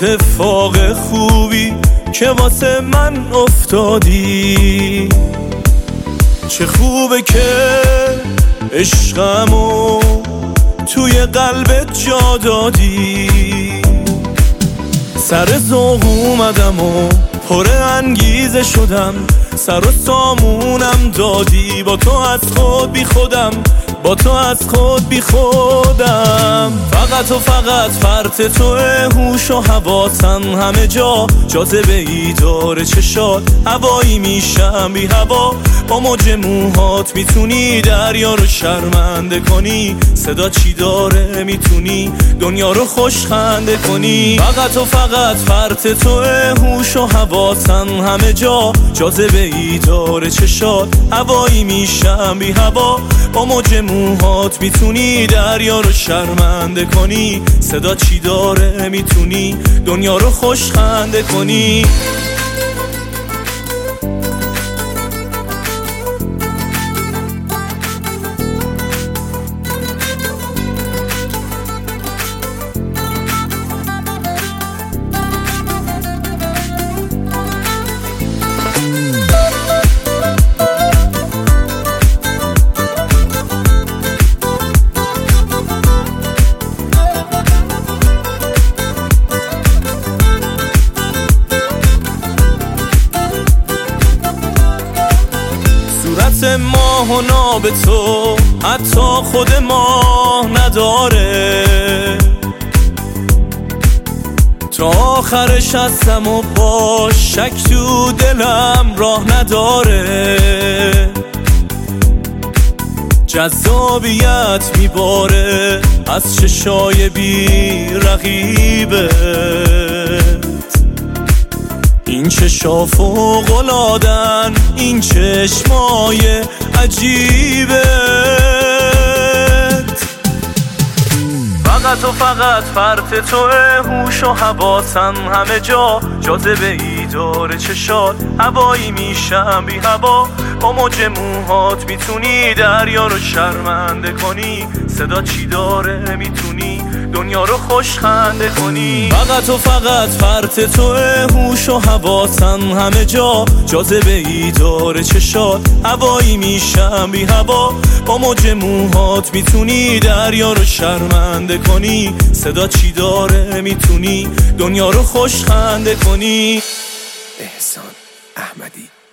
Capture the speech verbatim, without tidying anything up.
اتفاق خوبی که واسه من افتادی. چه خوبه که عشقمو توی قلبت جا دادی. سر ذوق اومدم و پر انگیزه شدم، سر و سامونم دادی. با تو از خود بی خودم، با تو از خود بی خودم. فقط و فقط فرط توه، هوش و حواسم همه جا. جاذبه ای داره چشات، هوایی میشم بی هوا. با موج موهات میتونی دریا رو شرمنده کنی. صدا چی داره میتونی دنیا رو خوش خنده کنی. فقط و فقط فرط توه، هوش و حواسم همه جا. جاذبه ای داره چشات، هوایی میشم بی هوا. با موج موهات میتونی دریا رو شرمنده کنی. صدا چی داره میتونی دنیا رو خوش خنده کنی. ماه و ناب تو حتی خود ماه نداره. تا آخرش هستم و با شک تو دلم راه نداره. جذابیت میباره از چشای بی رقیبت. این چشا فوق‌العاده‌ن، این چشمای عجیبت. فقط و فقط فرط توه، هوش و حواسم همه جا. جاذبه ای داره چشات، هوایی میشم بی هوا. با موج موهات میتونی دریا رو شرمنده کنی. صدا چی داره میتونی دنیا رو خوش خنده کنی. فقط و فقط فرط توه، هوش و حواسم همه جا. جاذبه ای داره چشات، هوایی میشم بی هوا. با موج موهات میتونی دریا رو شرمنده کنی. صدا چی داره میتونی دنیا رو خوش خنده کنی. احسان احمدی.